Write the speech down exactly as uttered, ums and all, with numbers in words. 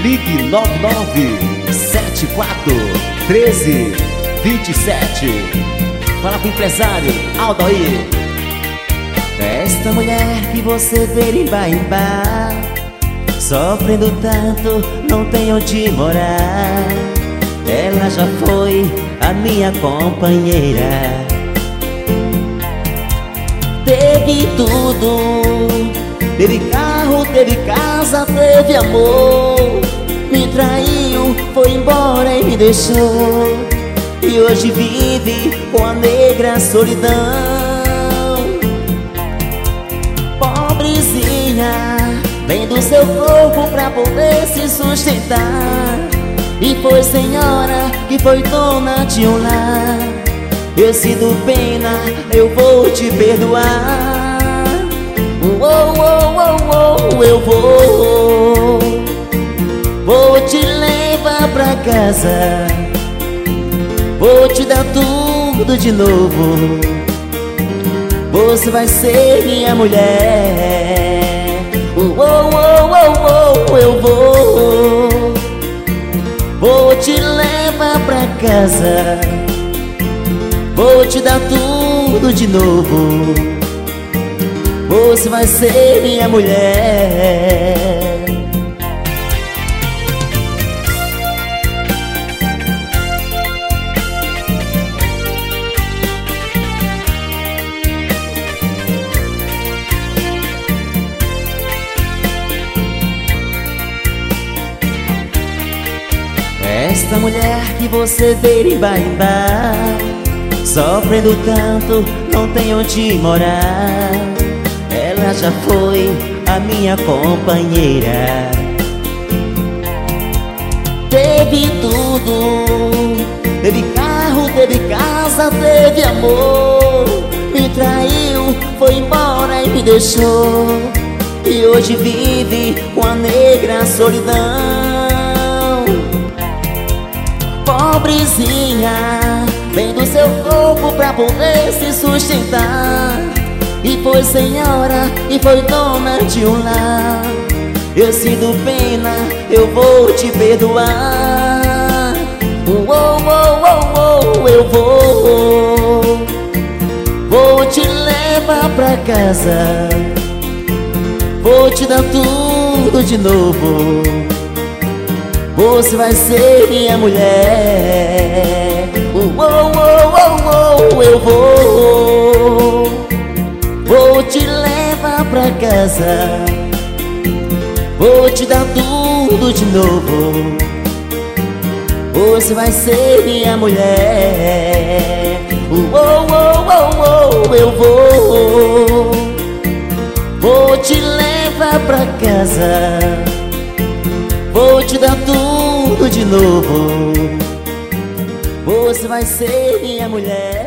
Ligue nove nove sete quatro um três dois sete. Fala com o empresário Aldair. Esta mulher que você vê em bar em bar, sofrendo tanto, não tem onde morar. Ela já foi a minha companheira. Teve tudo, teve carro, teve casa, teve amor. Me traiu, foi embora e me deixou. E hoje vive com a negra solidão. Pobrezinha, vem do seu corpo pra poder se sustentar. E foi senhora que foi dona de um lar. Eu sinto pena, eu vou te perdoar. Oh, oh, oh, oh, eu vou. Vou te levar pra casa. Vou te dar tudo de novo. Você vai ser minha mulher. Oh, oh, oh, oh, eu vou. Vou te levar pra casa. Vou te dar tudo de novo. Você vai ser minha mulher. Esta mulher que você vê em bar em bar, sofrendo tanto, não tem onde morar. Ela já foi a minha companheira. Teve tudo, teve carro, teve casa, teve amor. Me traiu, foi embora e me deixou. E hoje vive com a negra solidão. Pobrezinha, vem do seu corpo pra poder se sustentar. E foi senhora e foi dona de um lar. Eu sinto pena, eu vou te perdoar. Oh, oh, oh, oh, eu vou. Vou te levar pra casa. Vou te dar tudo de novo. Você vai ser minha mulher. Oh, oh, oh, oh, eu vou. Vou te levar pra casa. Vou te dar tudo de novo. Você vai ser minha mulher. Oh, oh, oh, oh, eu vou. Vou te levar pra casa. Vou te dar tudo de novo. Você vai ser minha mulher.